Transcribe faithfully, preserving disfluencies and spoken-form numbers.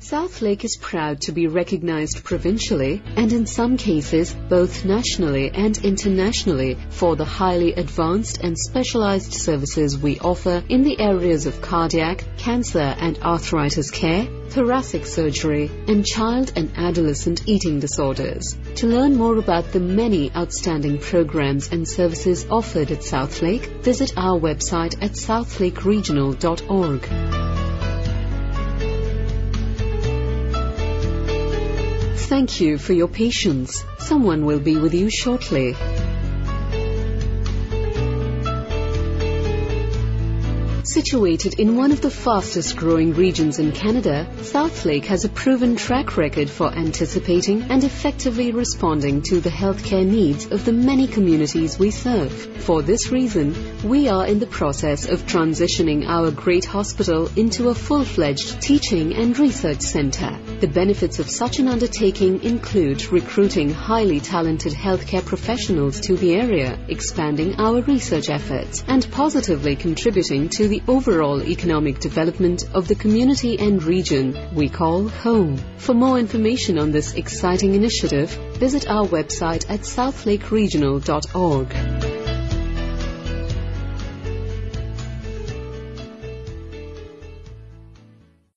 Southlake is proud to be recognized provincially and in some cases both nationally and internationally for the highly advanced and specialized services we offer in the areas of cardiac, cancer and arthritis care, thoracic surgery, and child and adolescent eating disorders. To learn more about the many outstanding programs and services offered at Southlake, visit our website at southlake regional dot org. Thank you for your patience. Someone will be with you shortly. Situated in one of the fastest growing regions in Canada, Southlake has a proven track record for anticipating and effectively responding to the healthcare needs of the many communities we serve. For this reason, we are in the process of transitioning our great hospital into a full-fledged teaching and research center. The benefits of such an undertaking include recruiting highly talented healthcare professionals to the area, expanding our research efforts, and positively contributing to the overall economic development of the community and region we call home. For more information on this exciting initiative, visit our website at southlake regional dot org.